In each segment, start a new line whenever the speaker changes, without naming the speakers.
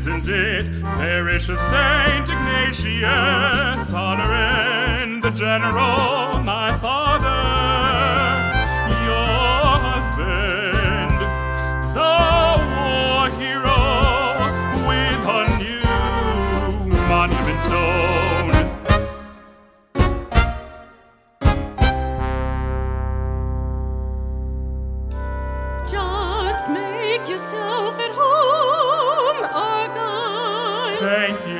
isn't it? Parish of Saint Ignatius, honoring the general, my father, your husband, the war hero with a new monument stone.
Just make yourself at home, Argyle.
Thank you.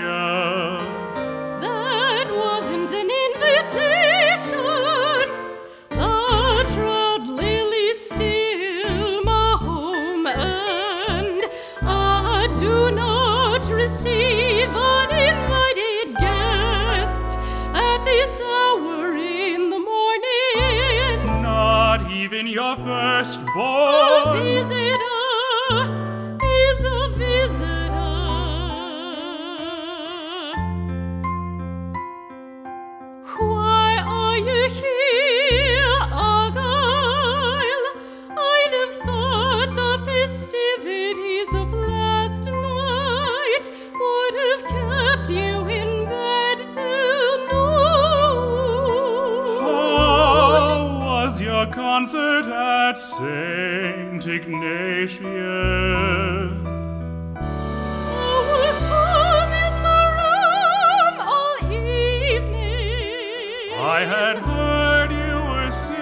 That wasn't an invitation. The trout lily's still my home, and I do not receive uninvited guests at this hour in the morning.
Not even your firstborn.
A visitor is a visitor. Why are you here, Argyle? I'd have thought the festivities of last night would have kept you in bed till noon.
How was your concert at Saint Ignatius?
I was home in my room all evening.
I had heard you were sick.